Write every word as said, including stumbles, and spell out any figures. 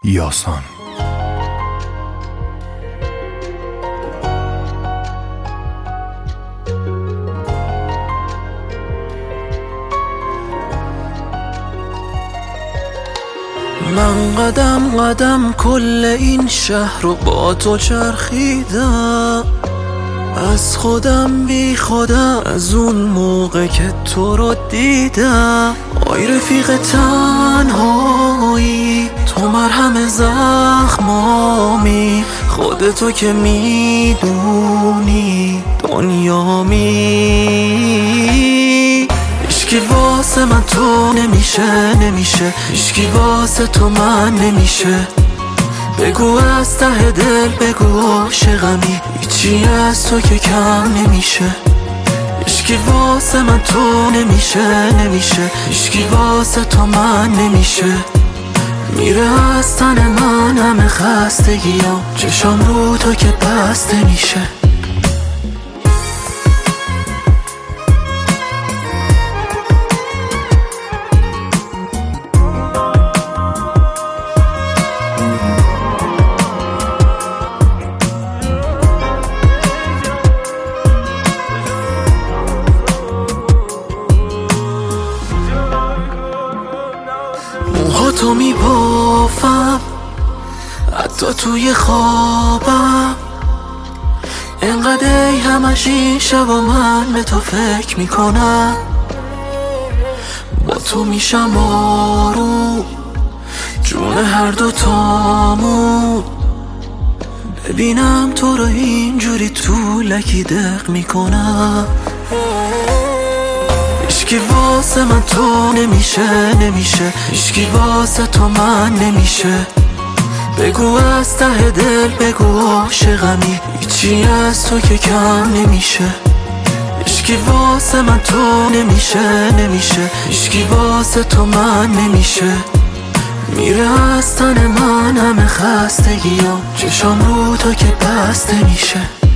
یاسان. من قدم قدم کل این شهر رو با تو چرخیدم، از خودم بی خودم از اون موقع که تو رو دیدم. آی رفیق تنهایی، تو مرهم زخمامی، خودتو که میدونی دنیامی. هیچکی واسه من تو نمیشه نمیشه، هیچکی واسه تو من نمیشه. بگو از ته دل بگو عاشقمی، هیچی از تو که کم نمیشه. هیچکی واسه من تو نمیشه نمیشه، هیچکی واسه تو من نمیشه. میره از تن من همه خستگیام، چشام رو تو که بسته میشه. موهاتو میبافم حتی توی خوابم، انقدر ای همش این شبا من به تو فکر میکنم. با تو میشم آروم جون هر دو تامون، ببینم تو رو اینجوری تو لکی دق میکنم. هیچکی واسه من تو نمیشه نمیشه، هیچکی واسه تو من نمیشه. بگو از ته دل بگو عاشقمی، هیچی از تو که کم نمیشه. هیچکی واسه من تو نمیشه نمیشه، هیچکی واسه تو من نمیشه. میره از تن من همه خستگیام، چشام رو تو که بسته میشه.